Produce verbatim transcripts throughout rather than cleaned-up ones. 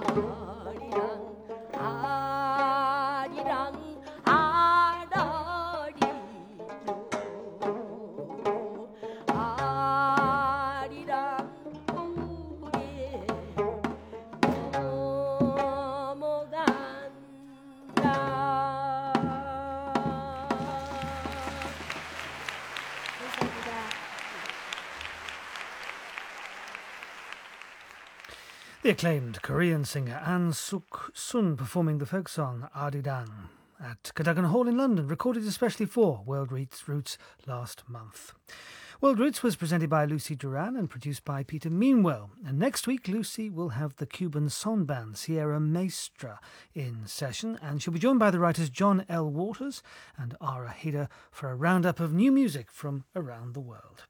The acclaimed Korean singer An Suk-sun performing the folk song Arirang at Cadogan Hall in London, recorded especially for World Roots last month. World Roots was presented by Lucy Duran and produced by Peter Meanwell. And next week, Lucy will have the Cuban song band Sierra Maestra in session, and she'll be joined by the writers John L. Waters and Ara Hida for a roundup of new music from around the world.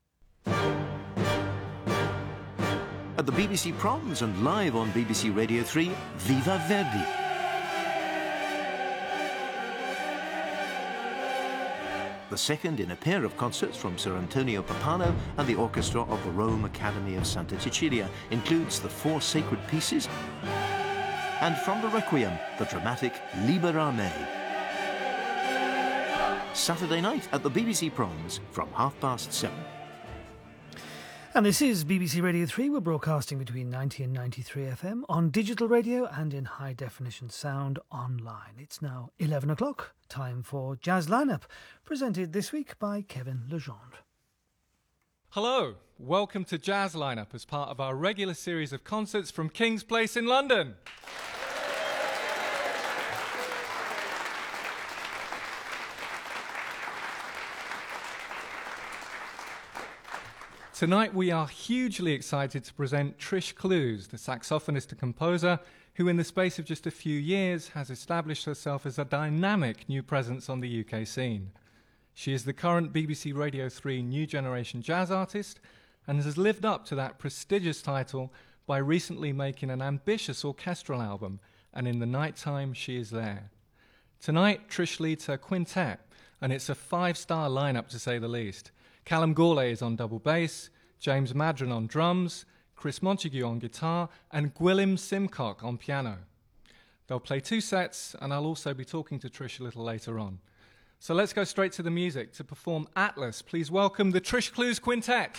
At the B B C Proms and live on B B C Radio three, Viva Verdi. The second in a pair of concerts from Sir Antonio Pappano and the orchestra of the Rome Academy of Santa Cecilia includes the four sacred pieces and from the Requiem, the dramatic Libera Me. Saturday night at the B B C Proms from half past seven. And this is B B C Radio three. We're broadcasting between ninety and ninety-three F M on digital radio and in high-definition sound online. It's now eleven o'clock, time for Jazz Lineup, presented this week by Kevin Legendre. Hello, welcome to Jazz Lineup as part of our regular series of concerts from King's Place in London. Tonight we are hugely excited to present Trish Clews, the saxophonist and composer who in the space of just a few years has established herself as a dynamic new presence on the U K scene. She is the current B B C Radio three New Generation Jazz Artist and has lived up to that prestigious title by recently making an ambitious orchestral album, and in the night time she is there. Tonight Trish leads her quintet, and it's a five-star lineup to say the least. Callum Gourlay is on double bass, James Madron on drums, Chris Montague on guitar, and Gwilym Simcock on piano. They'll play two sets, and I'll also be talking to Trish a little later on. So let's go straight to the music. To perform Atlas, please welcome the Trish Clews Quintet.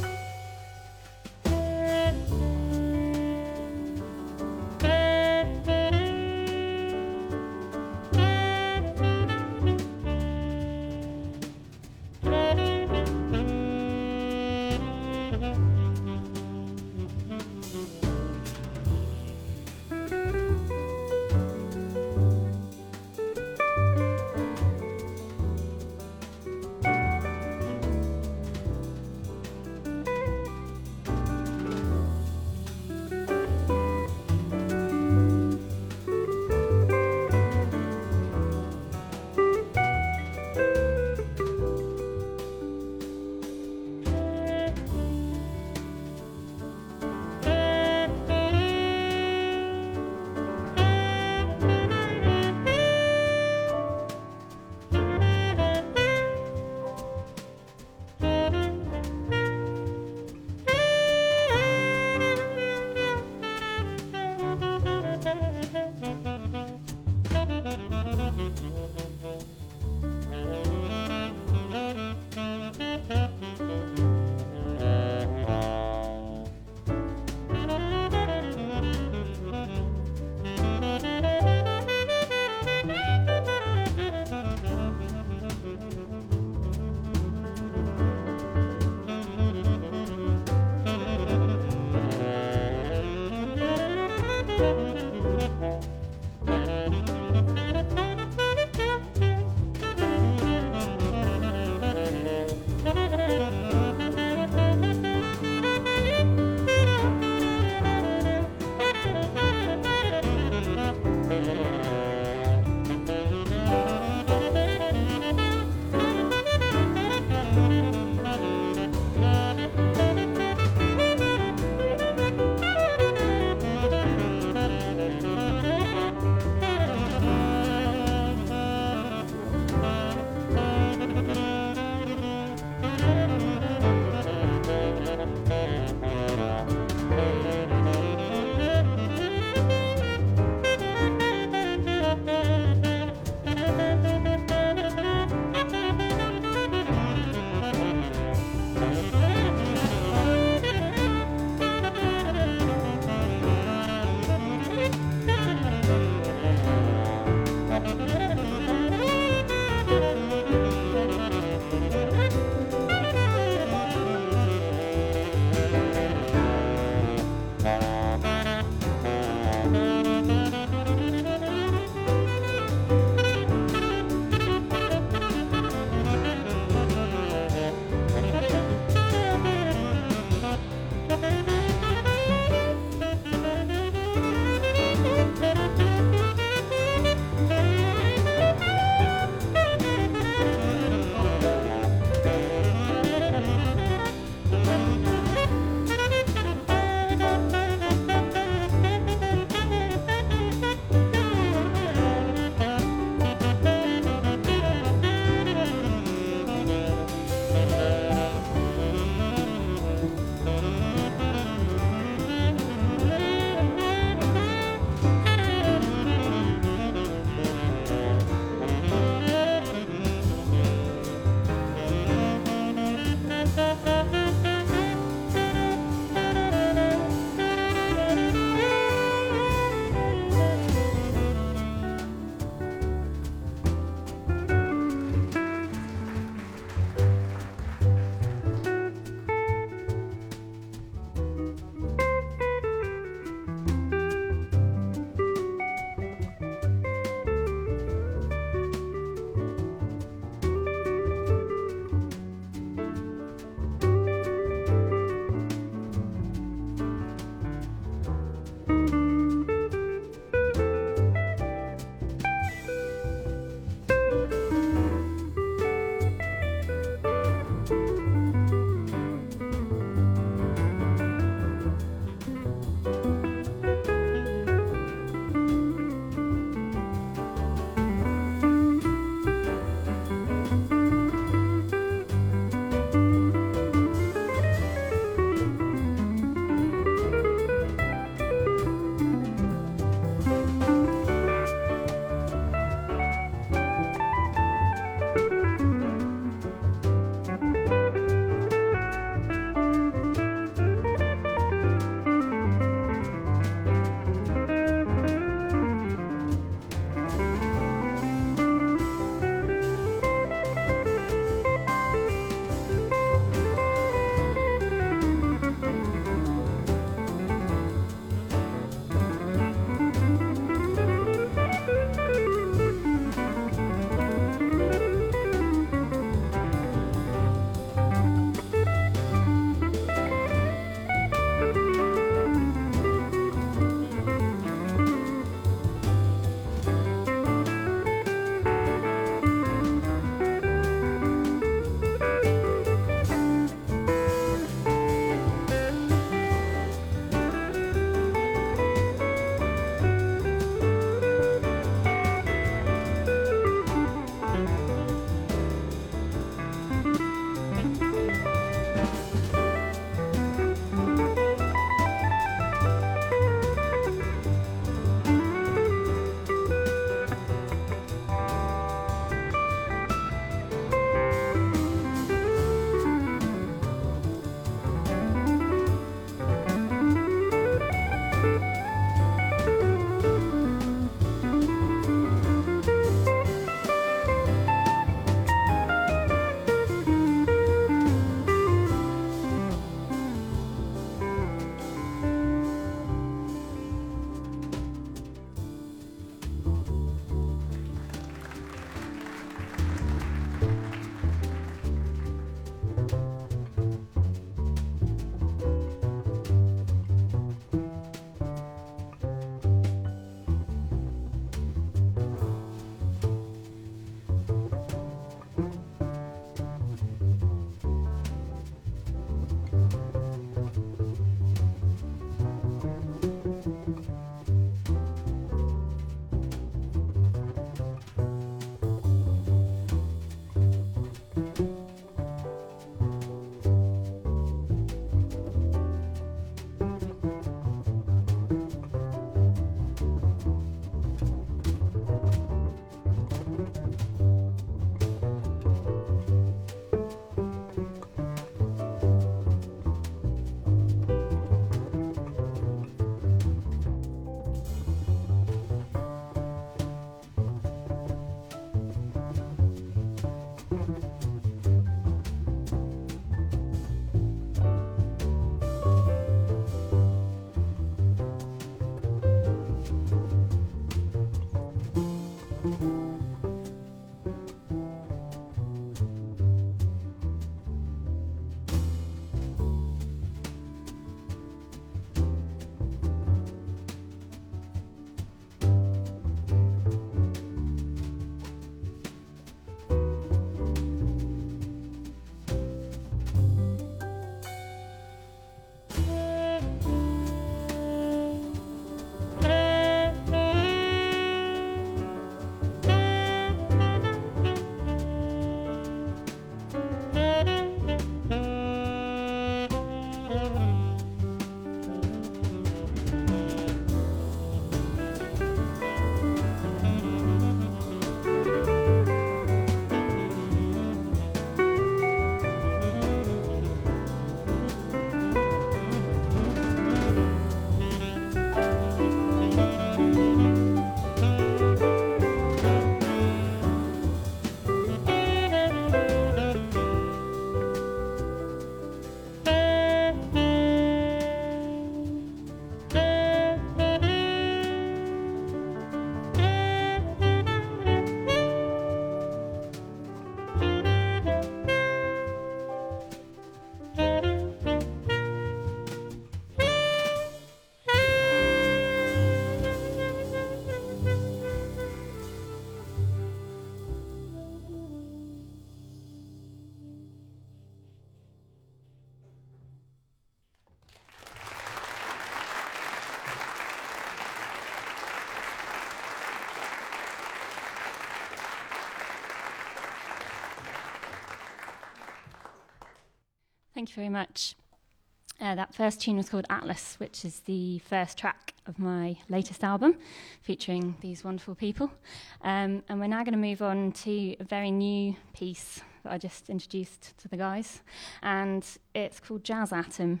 Thank you very much. Uh, that first tune was called Atlas, which is the first track of my latest album, featuring these wonderful people. Um, and we're now going to move on to a very new piece that I just introduced to the guys, and it's called Jazz Atom.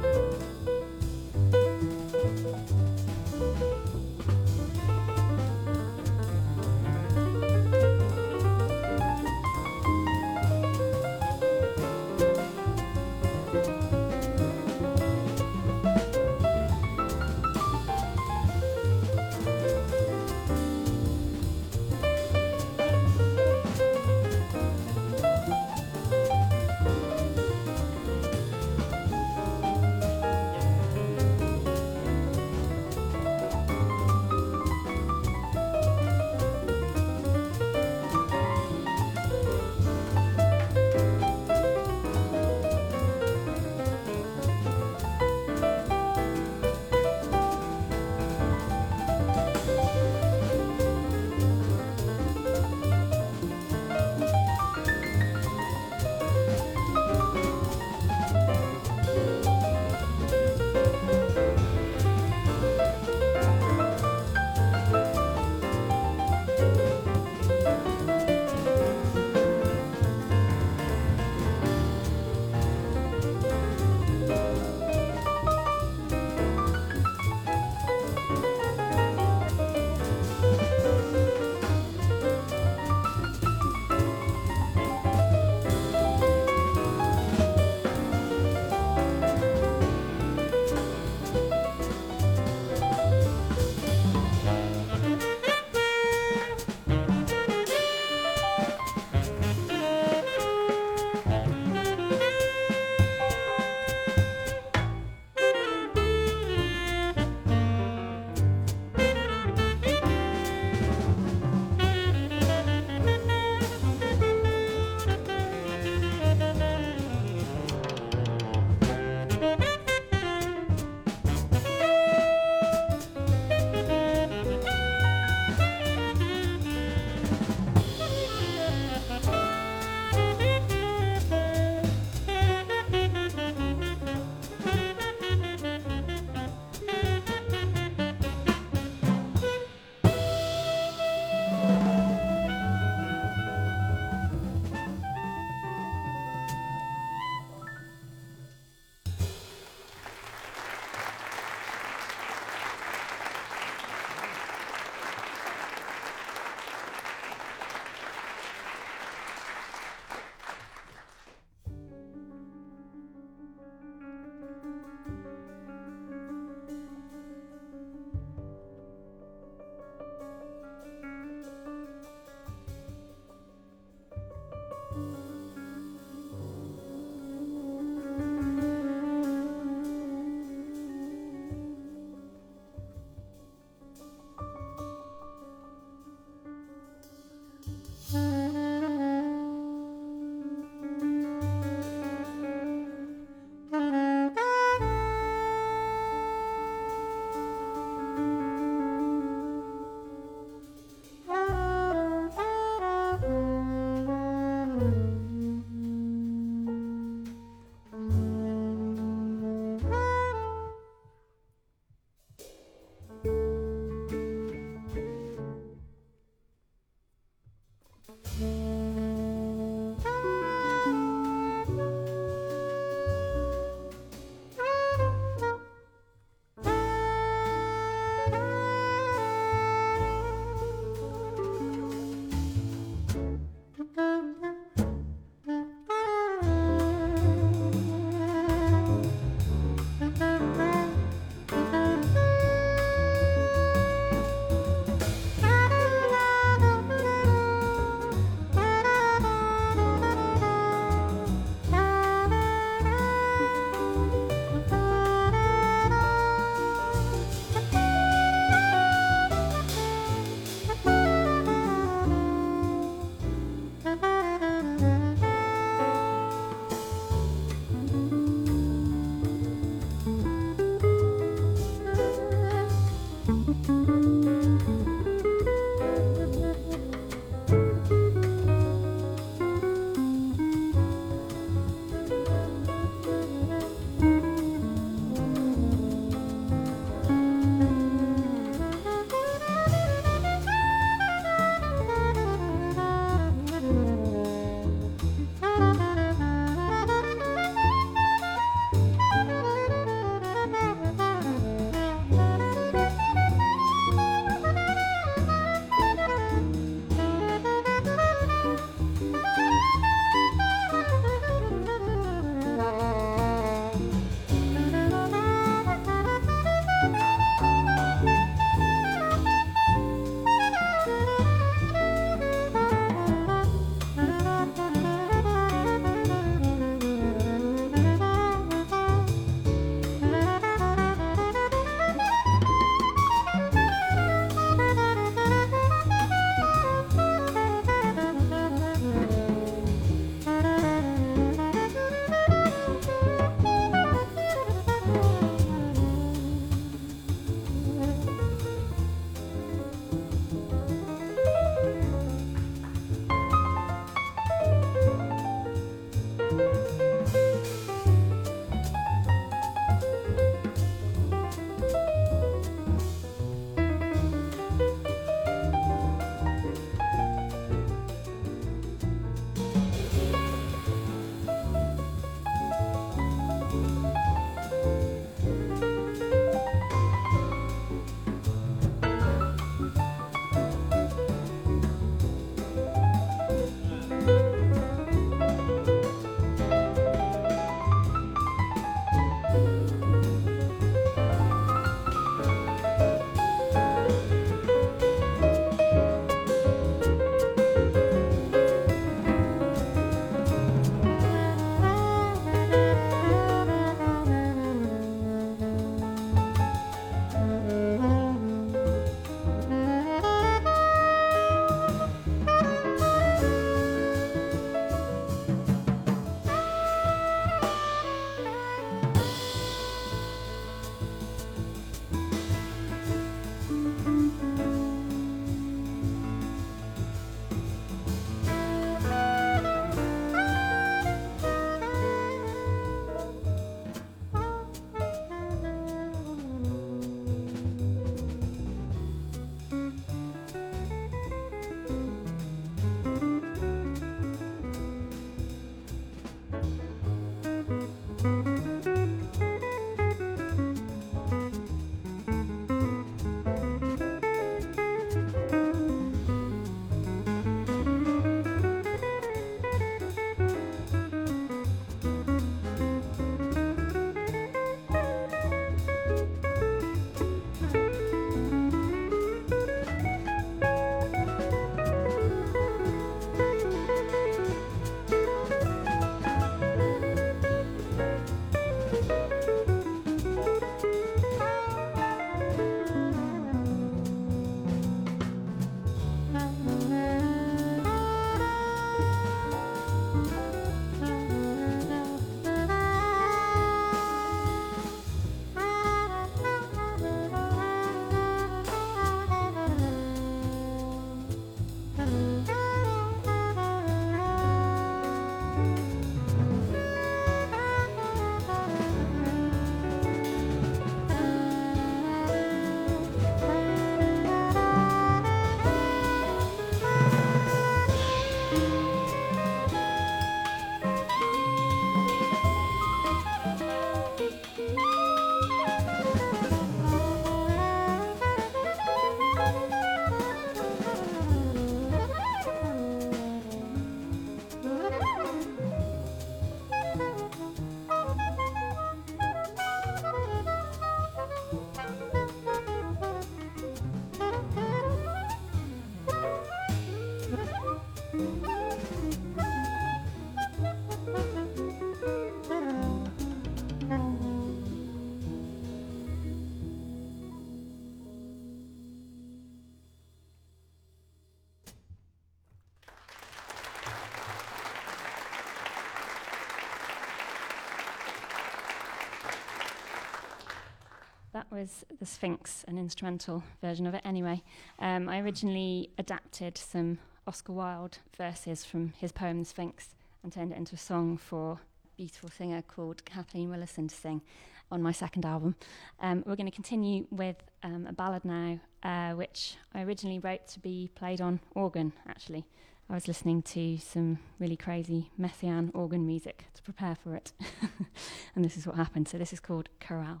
that was The Sphinx, an instrumental version of it anyway. Um, I originally adapted some Oscar Wilde verses from his poem The Sphinx and turned it into a song for a beautiful singer called Kathleen Willison to sing on my second album. Um, we're going to continue with um, a ballad now, uh, which I originally wrote to be played on organ, actually. I was listening to some really crazy Messiaen organ music to prepare for it. And this is what happened. So this is called Chorale.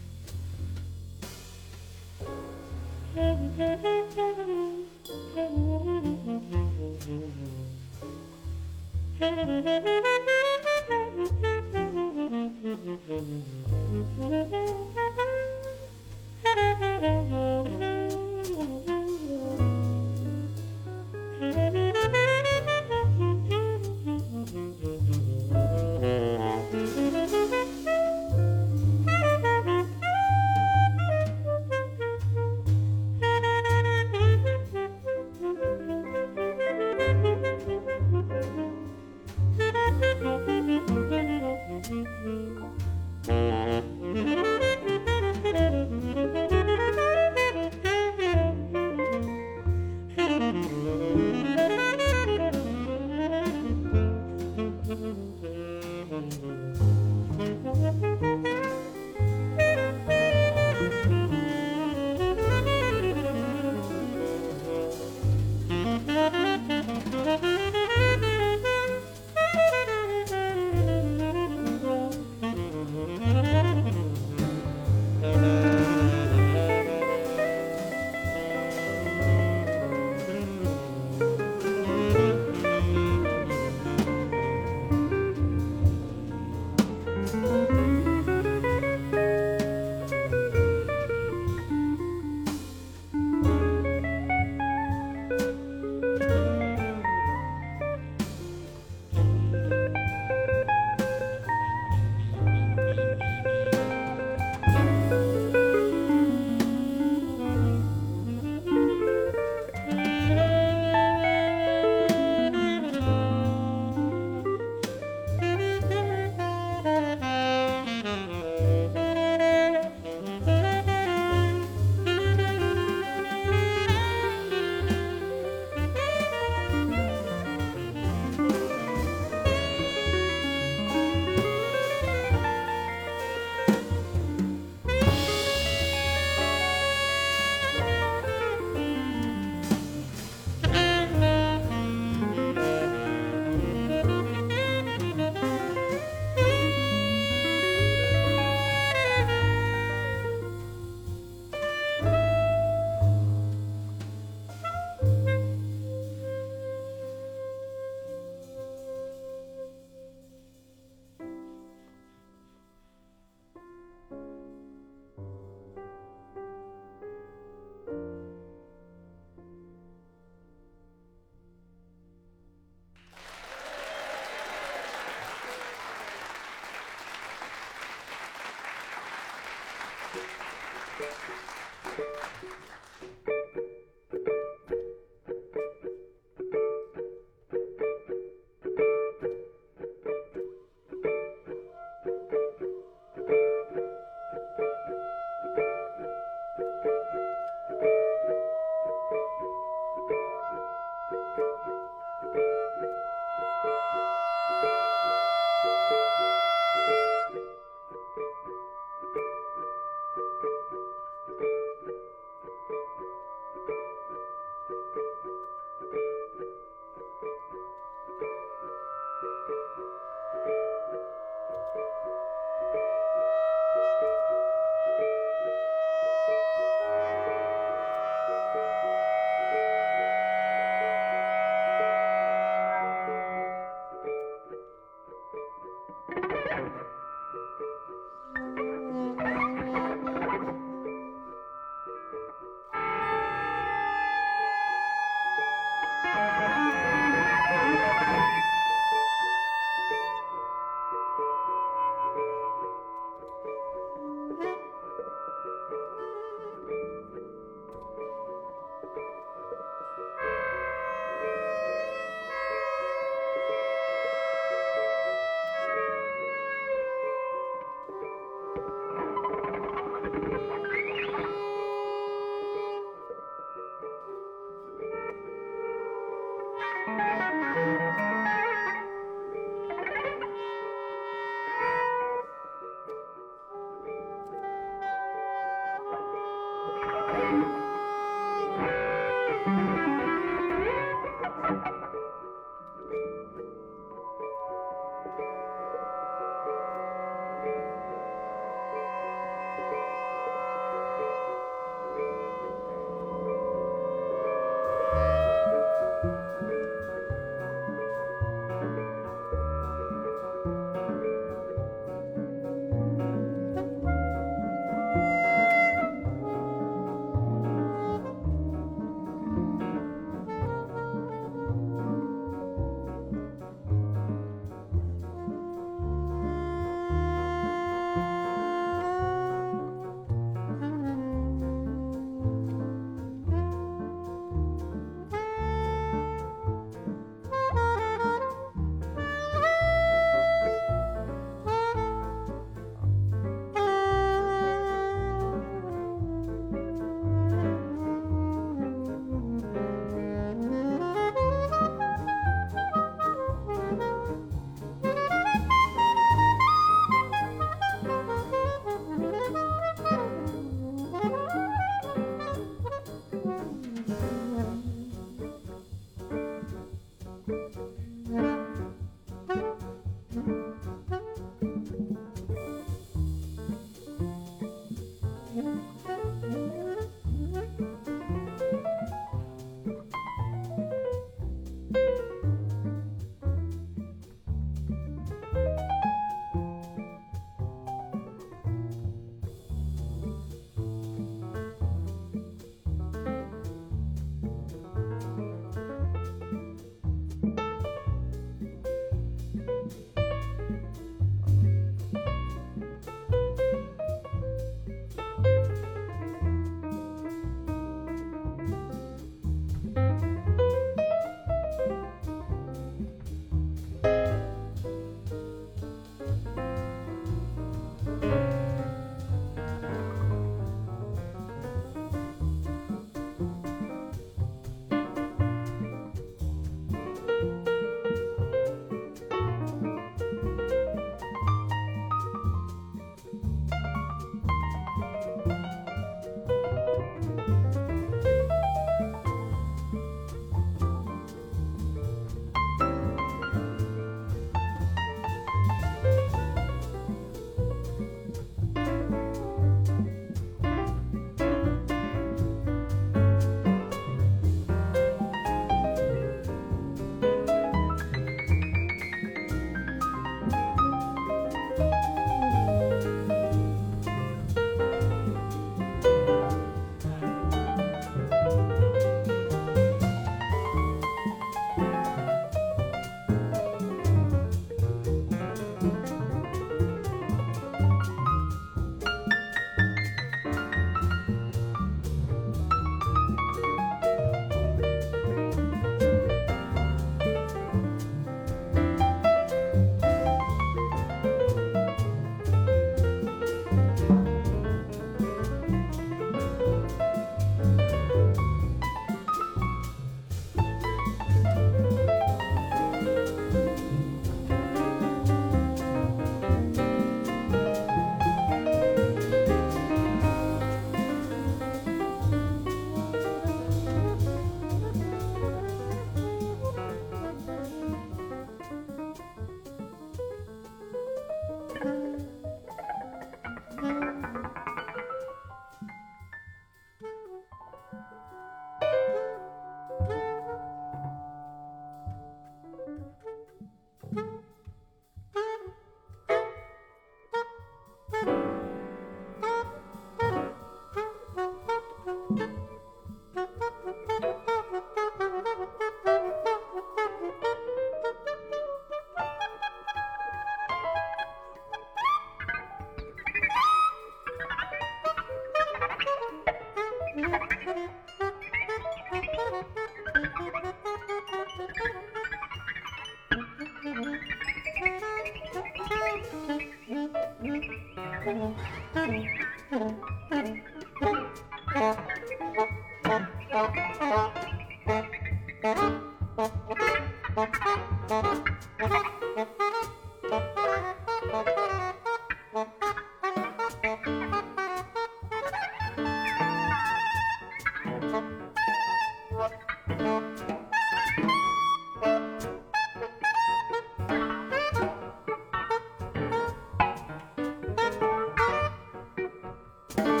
Thank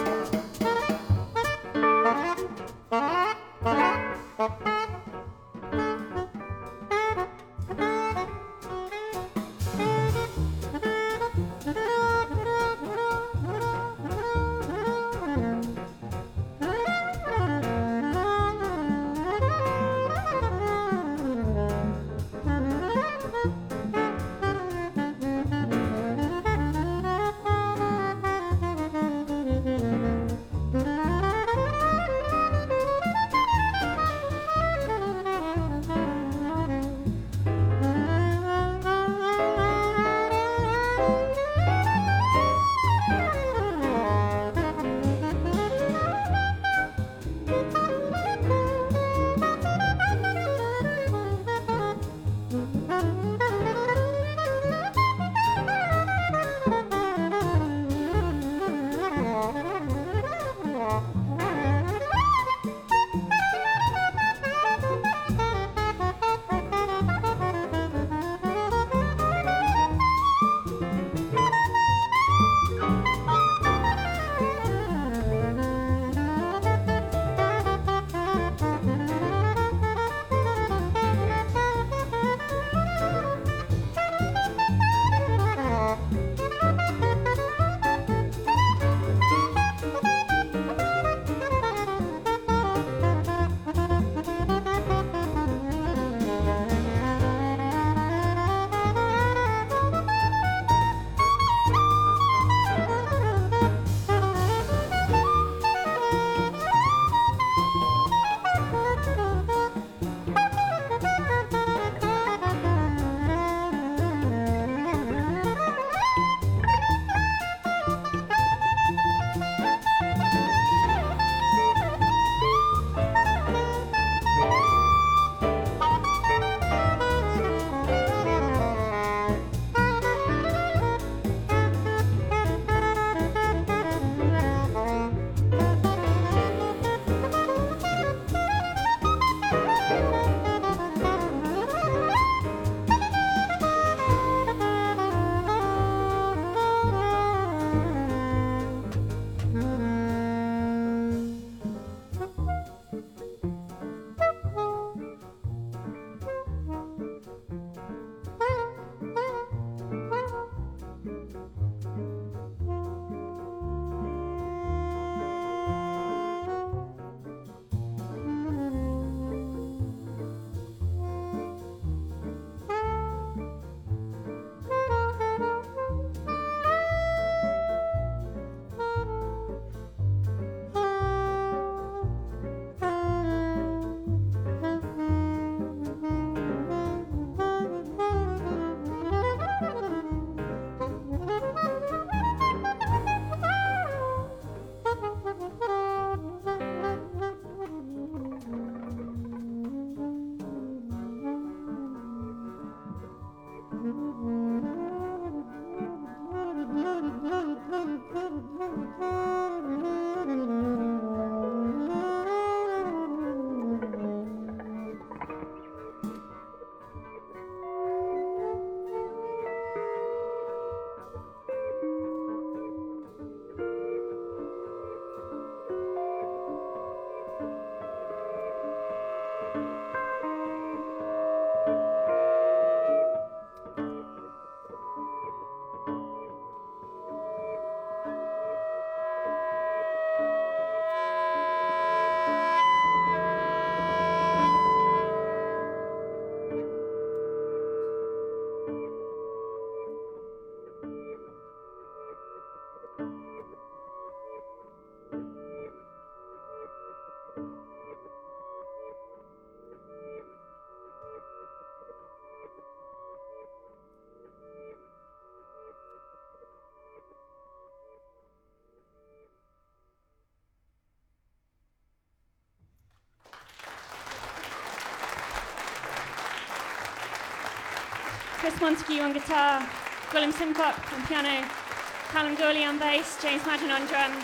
Chris Montague on guitar, Willem Simpop on piano, Callum Gawley on bass, James Madden on drums.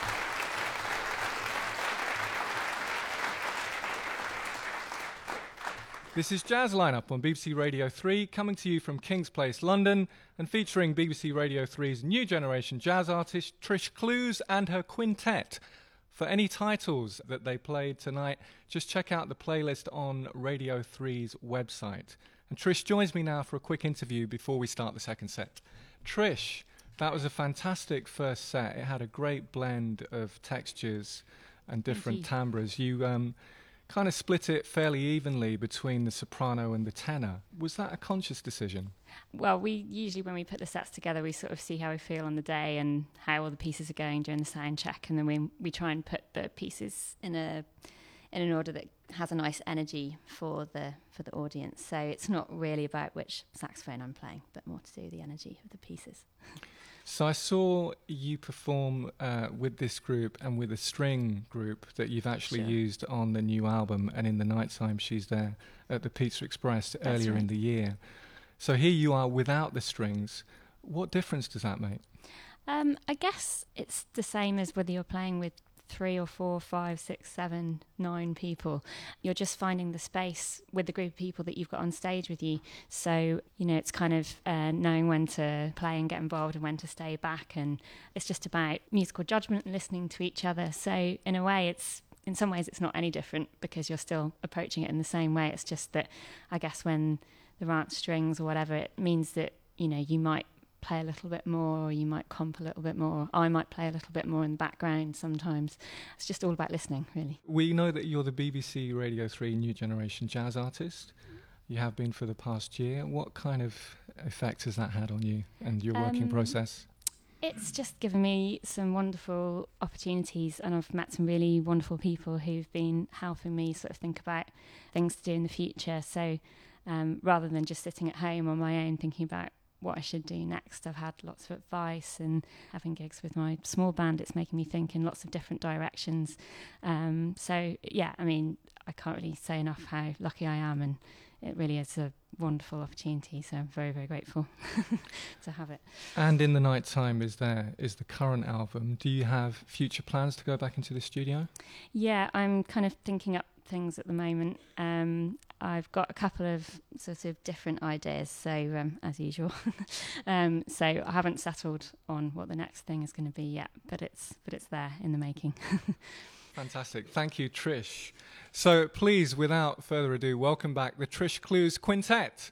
This is Jazz Lineup on B B C Radio three, coming to you from King's Place, London, and featuring B B C Radio three's new generation jazz artist Trish Clews and her quintet. For any titles that they played tonight, just check out the playlist on Radio three's website. And Trish joins me now for a quick interview before we start the second set. Trish, that was a fantastic first set. It had a great blend of textures and different timbres. You um, kind of split it fairly evenly between the soprano and the tenor. Was that a conscious decision? Well, we usually, when we put the sets together, we sort of see how we feel on the day and how all the pieces are going during the sound check, and then we we try and put the pieces in a in an order that has a nice energy for the for the audience. So it's not really about which saxophone I'm playing, but more to do with the energy of the pieces. So I saw you perform uh, with this group and with a string group that you've actually Sure. used on the new album, and in the nighttime she's there at the Pizza Express That's earlier right. in the year. So here you are without the strings. What difference does that make? Um, I guess it's the same as whether you're playing with three or four, five, six, seven, nine people. You're just finding the space with the group of people that you've got on stage with you. So, you know, it's kind of uh, knowing when to play and get involved and when to stay back. And it's just about musical judgment and listening to each other. So in a way, it's in some ways it's not any different because you're still approaching it in the same way. It's just that I guess when there aren't strings or whatever, it means that, you know, you might play a little bit more, or you might comp a little bit more. I might play a little bit more in the background sometimes. It's just all about listening, really. We know that you're the B B C Radio three New Generation Jazz artist. You have been for the past year. What kind of effect has that had on you and your working Um, process? It's just given me some wonderful opportunities, and I've met some really wonderful people who've been helping me sort of think about things to do in the future. So um, rather than just sitting at home on my own thinking about what I should do next, I've had lots of advice, and having gigs with my small band, it's making me think in lots of different directions. Um, so yeah, I mean, I can't really say enough how lucky I am, and it really is a wonderful opportunity. So I'm very, very grateful to have it. And in the nighttime is there is the current album. Do you have future plans to go back into the studio? Yeah, I'm kind of thinking up things at the moment. Um, I've got a couple of sort of different ideas, so um, as usual. um, so I haven't settled on what the next thing is going to be yet, but it's but it's there in the making. Fantastic. Thank you, Trish. So please, without further ado, welcome back the Trish Clews Quintet.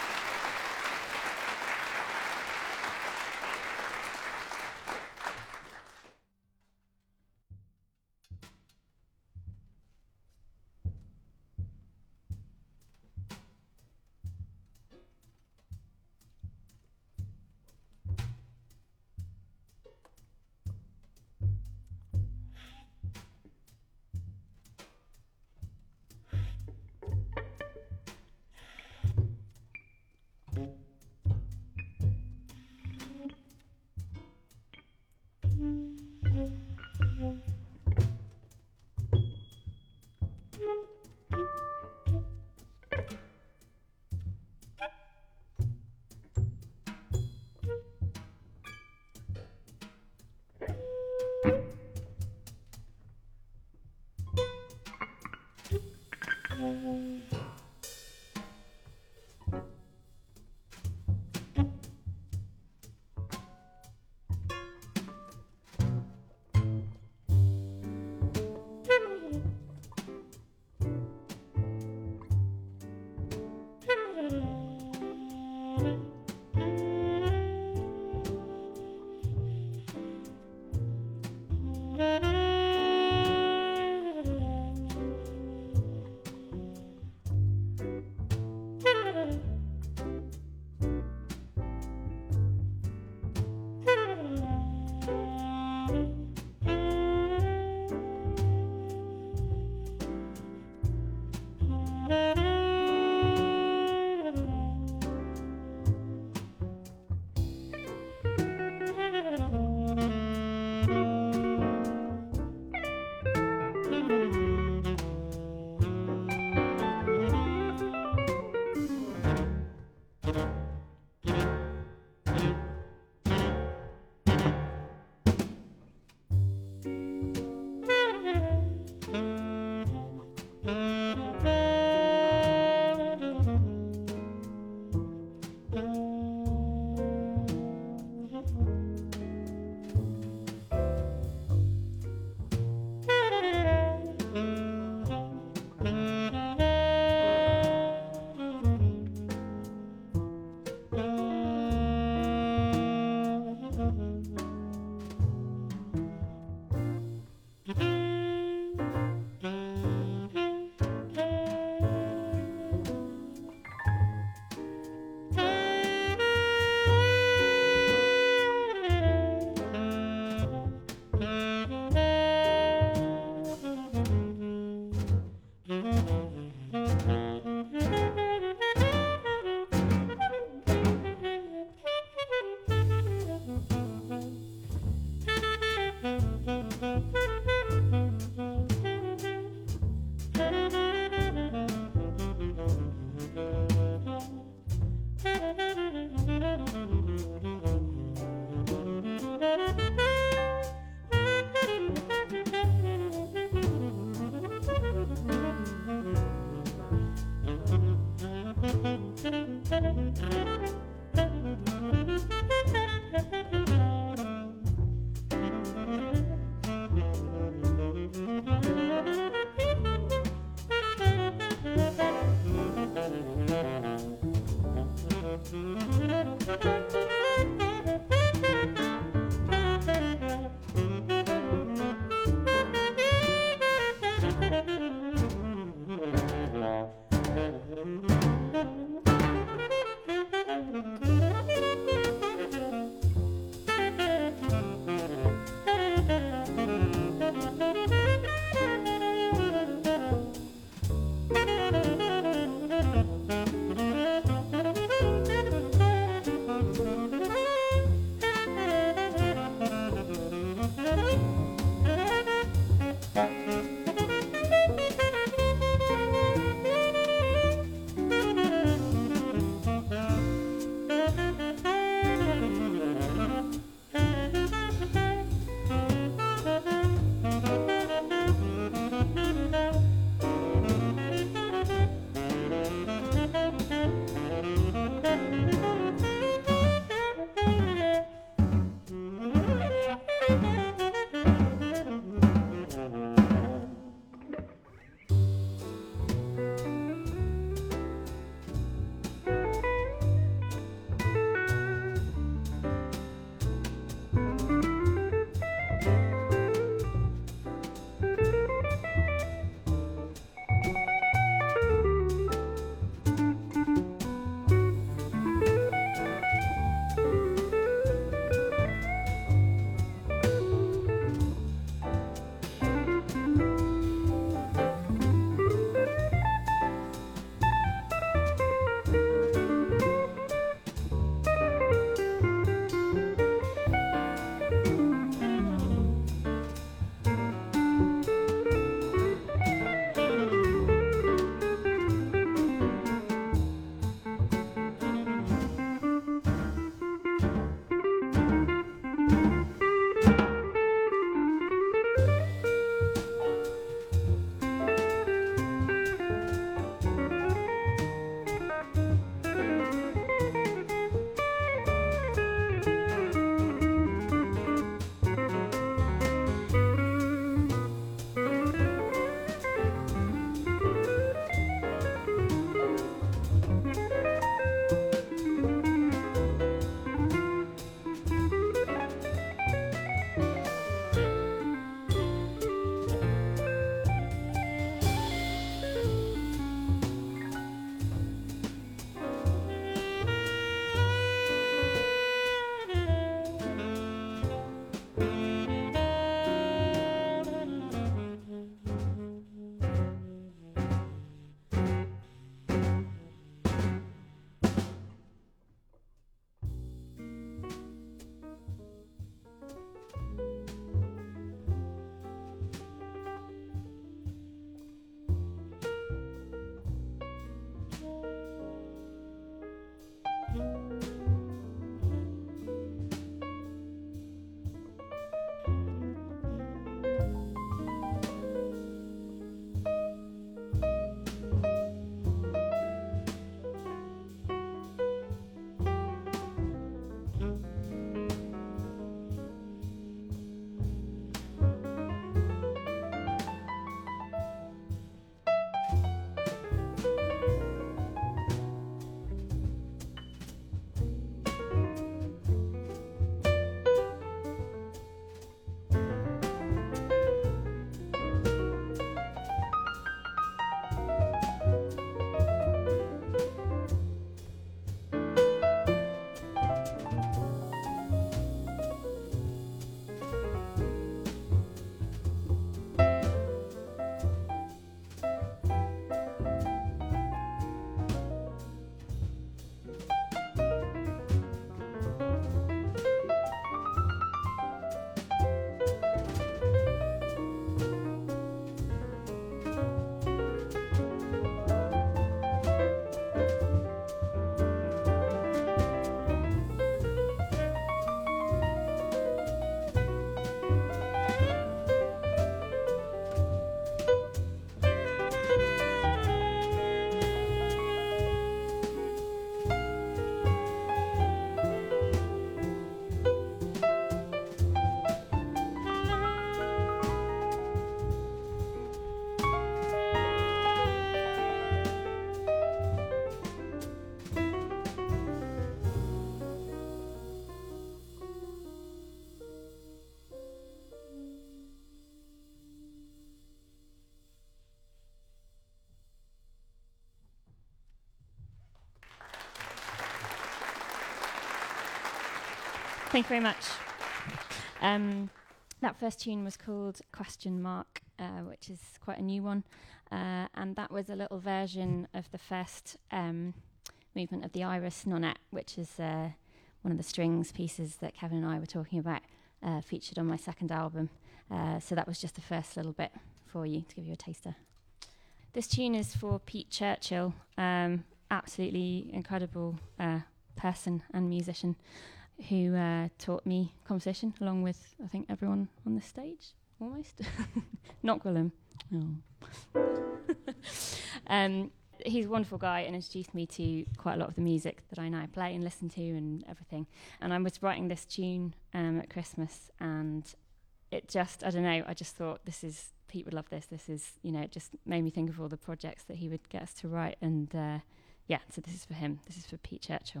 Thank you very much. Um, that first tune was called Question Mark, uh, which is quite a new one. Uh, and that was a little version of the first um, movement of the Iris Nonette, which is uh, one of the strings pieces that Kevin and I were talking about, uh, featured on my second album. Uh, so that was just the first little bit for you, to give you a taster. This tune is for Pete Churchill, um, absolutely incredible uh, person and musician, who uh, taught me composition, along with, I think, everyone on this stage, almost. Not Gwilym. Oh. um, he's a wonderful guy and introduced me to quite a lot of the music that I now play and listen to and everything. And I was writing this tune um, at Christmas, and it just, I don't know, I just thought, this is, Pete would love this. This is, you know, it just made me think of all the projects that he would get us to write. And uh, yeah, so this is for him. This is for Pete Churchill.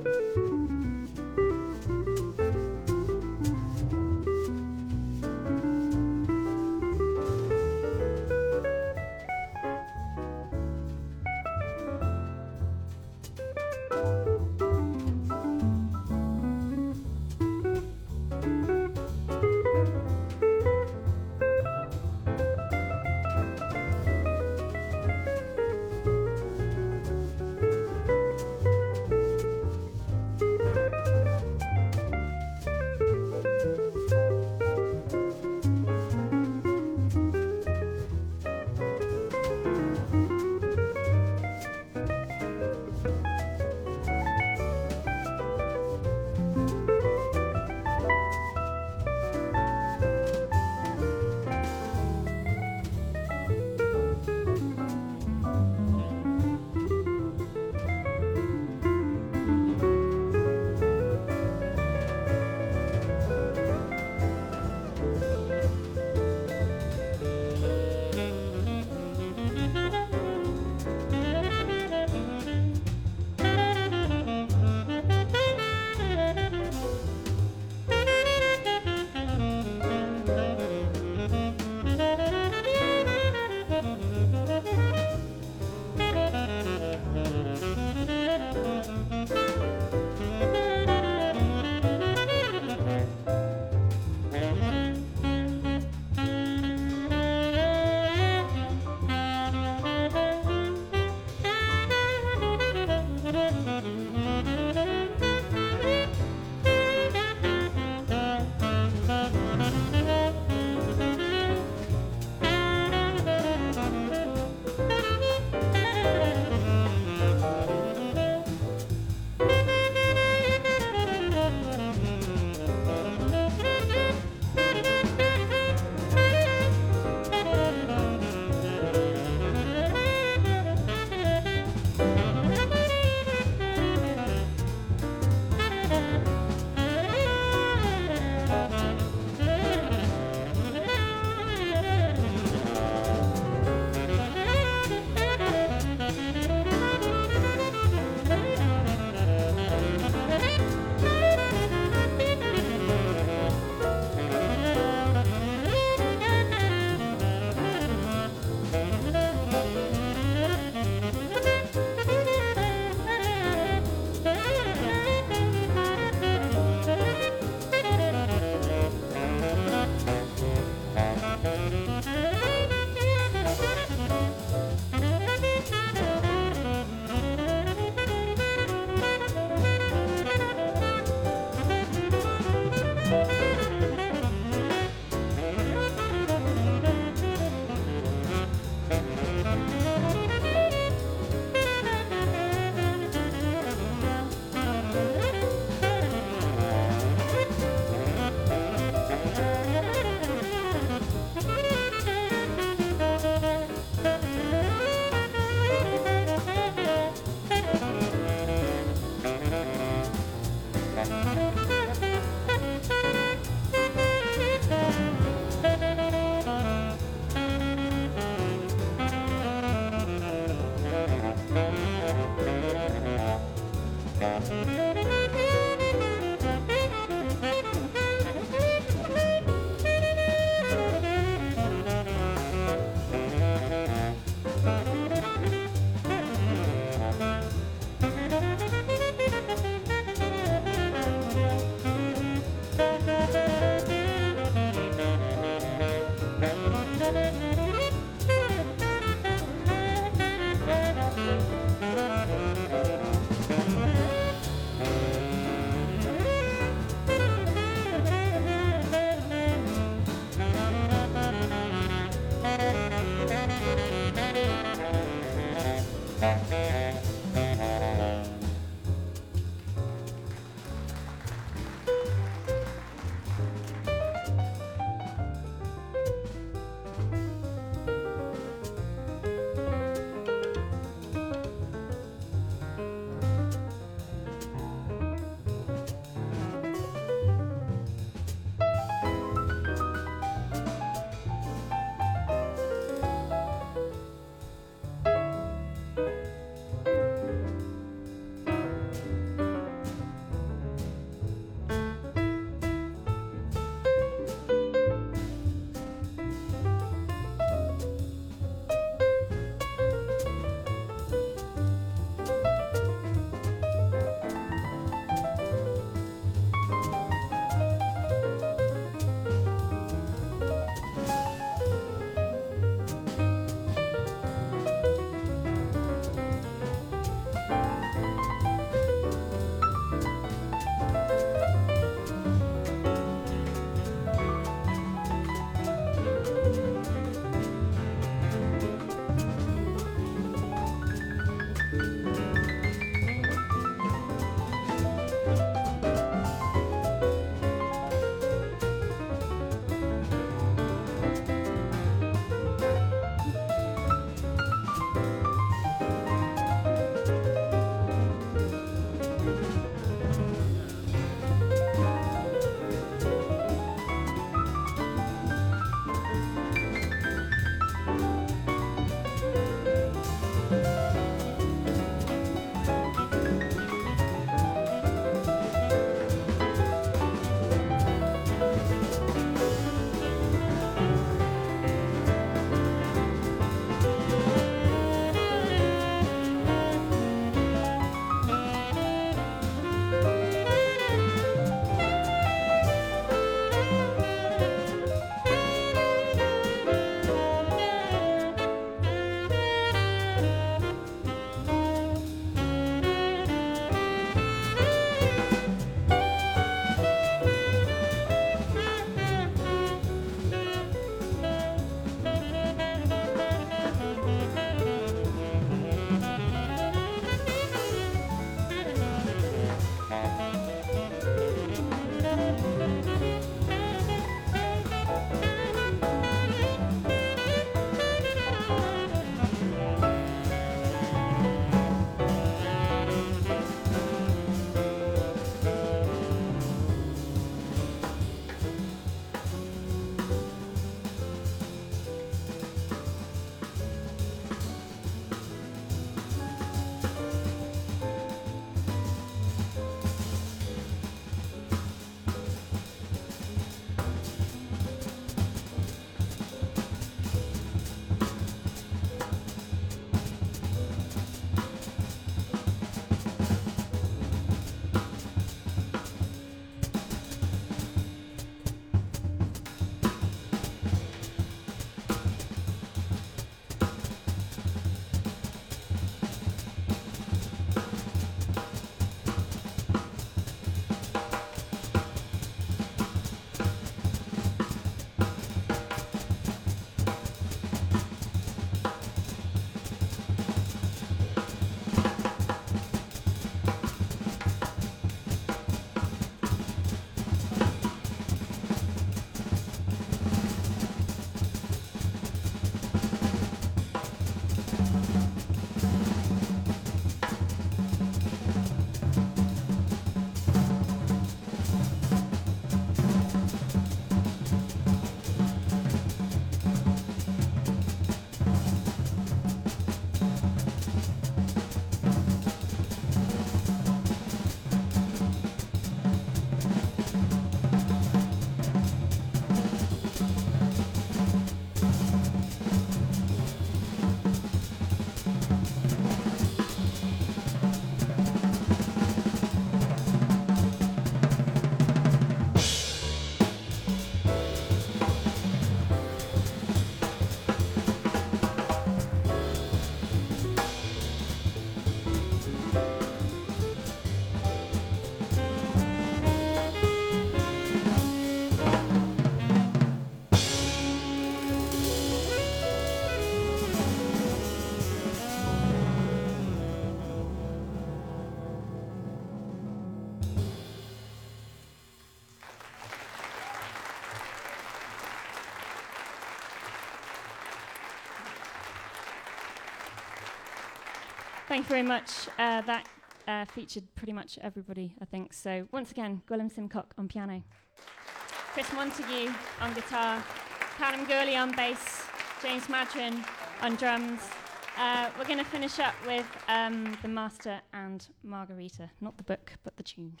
Thank you very much. Uh, that uh, featured pretty much everybody, I think. So once again, Gwilym Simcock on piano, Chris Montague on guitar, Callum Gurley on bass, James Madron on drums. Uh, we're going to finish up with um, The Master and Margarita. Not the book, but the tune.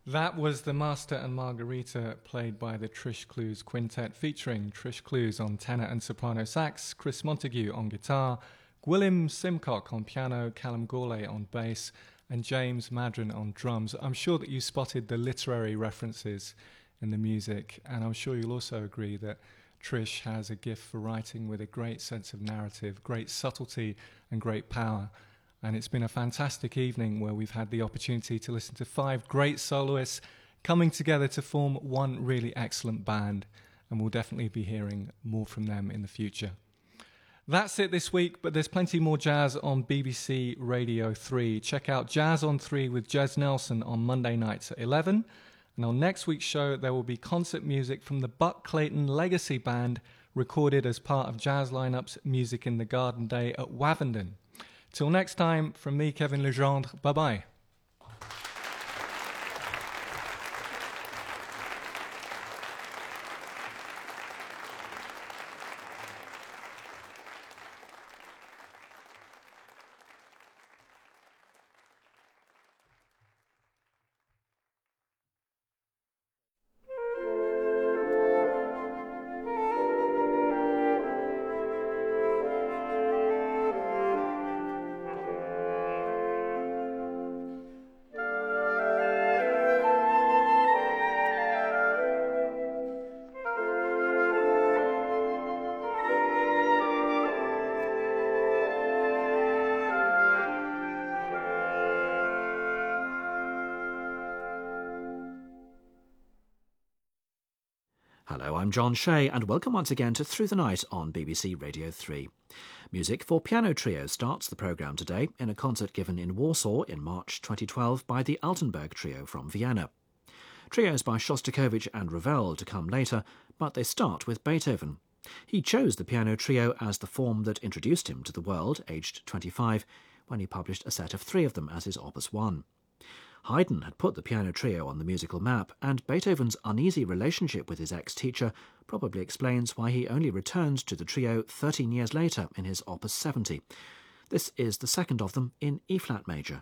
That was The Master and Margarita, played by the Trish Clues Quintet, featuring Trish Clues on tenor and soprano sax, Chris Montague on guitar, Gwilym Simcock on piano, Callum Gourlay on bass, and James Madron on drums. I'm sure that you spotted the literary references in the music, and I'm sure you'll also agree that Trish has a gift for writing with a great sense of narrative, great subtlety and great power. And it's been a fantastic evening where we've had the opportunity to listen to five great soloists coming together to form one really excellent band, and we'll definitely be hearing more from them in the future. That's it this week, but there's plenty more jazz on B B C Radio three. Check out Jazz on three with Jez Nelson on Monday nights at eleven. And on next week's show, there will be concert music from the Buck Clayton Legacy Band, recorded as part of Jazz Lineup's Music in the Garden Day at Wavendon. Till next time, from me, Kevin Legendre, bye-bye. Hello, I'm John Shea, and welcome once again to Through the Night on B B C Radio three. Music for Piano Trio starts the programme today in a concert given in Warsaw in March twenty twelve by the Altenberg Trio from Vienna. Trios by Shostakovich and Ravel to come later, but they start with Beethoven. He chose the piano trio as the form that introduced him to the world, aged twenty-five, when he published a set of three of them as his Opus one. Haydn had put the piano trio on the musical map, and Beethoven's uneasy relationship with his ex-teacher probably explains why he only returned to the trio thirteen years later in his Opus seventy. This is the second of them in E-flat major.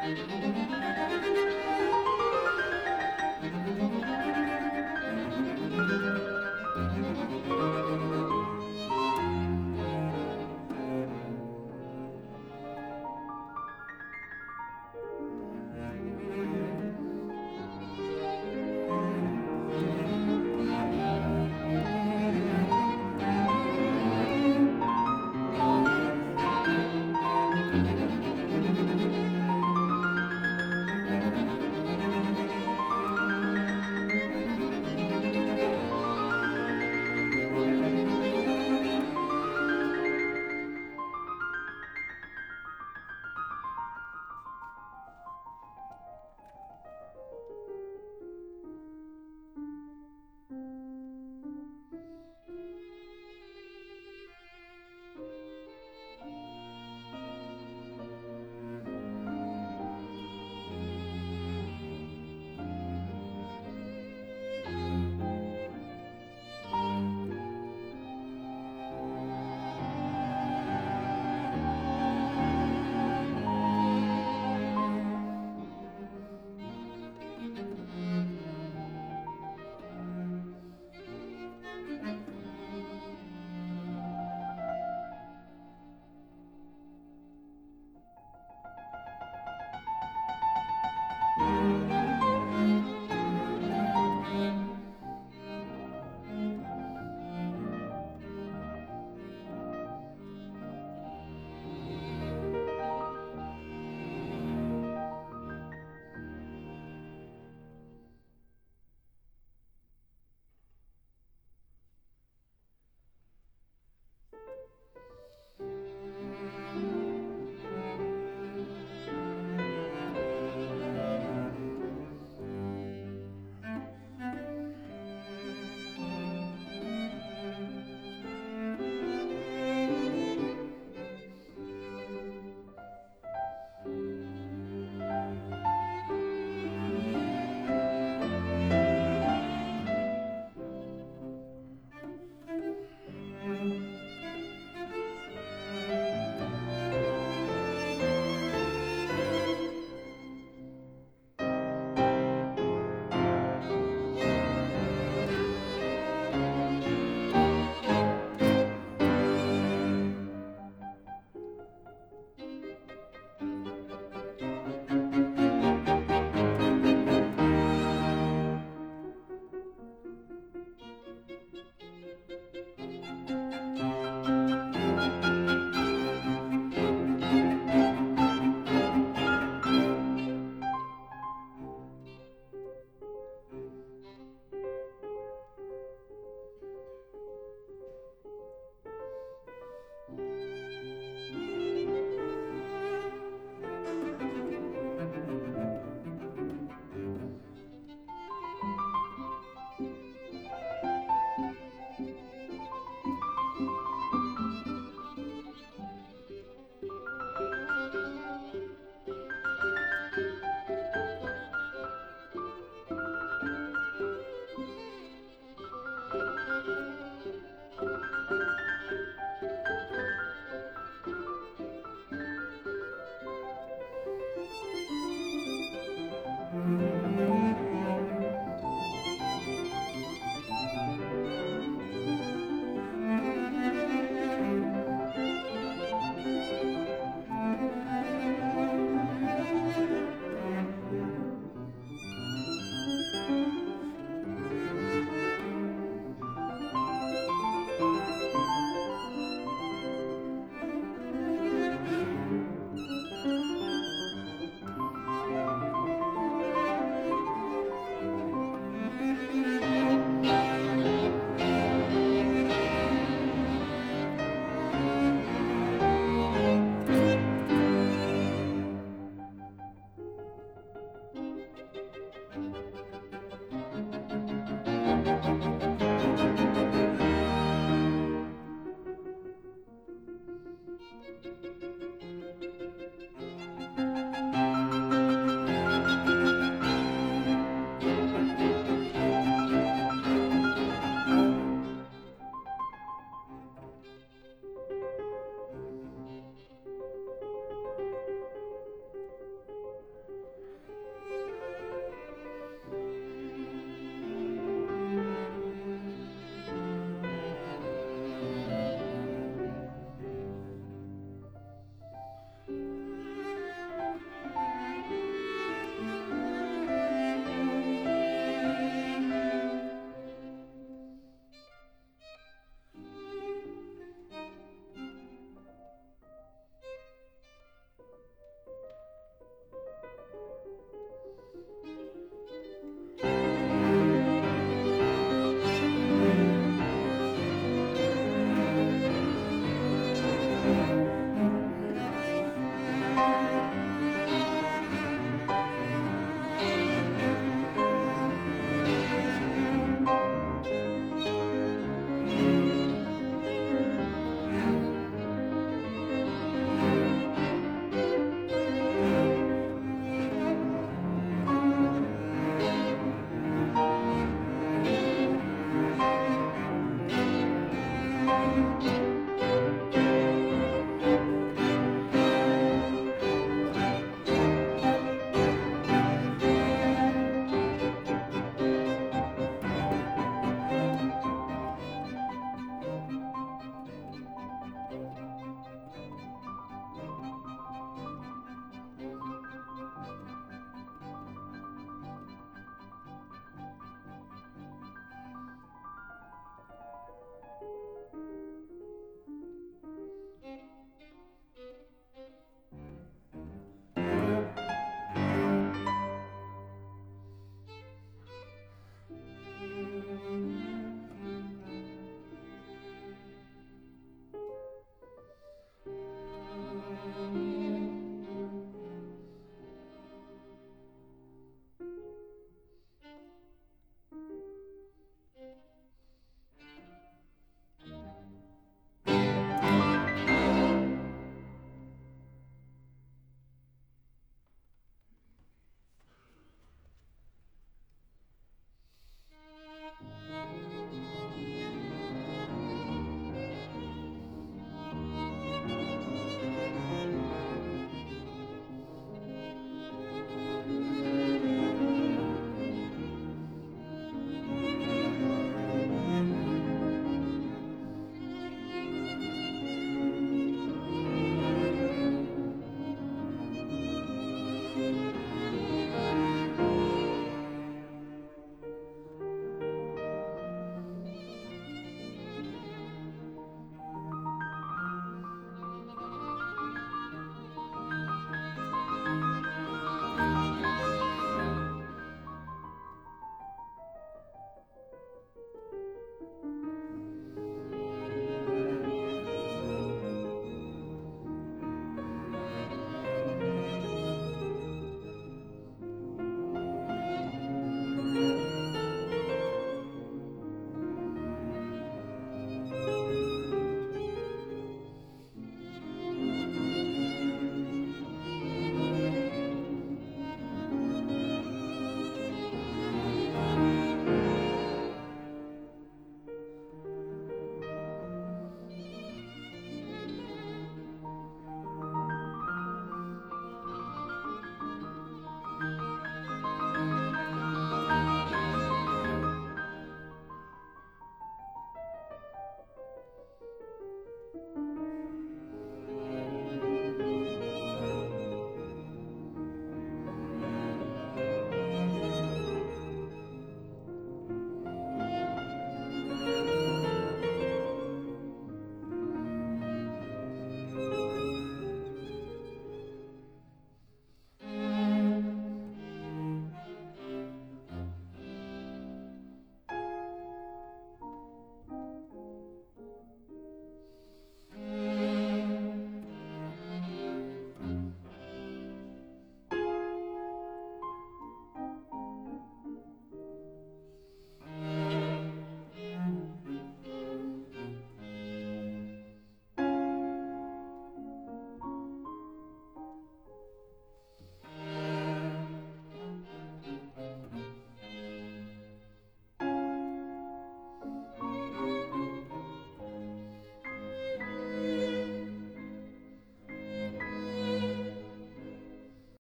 Thank you.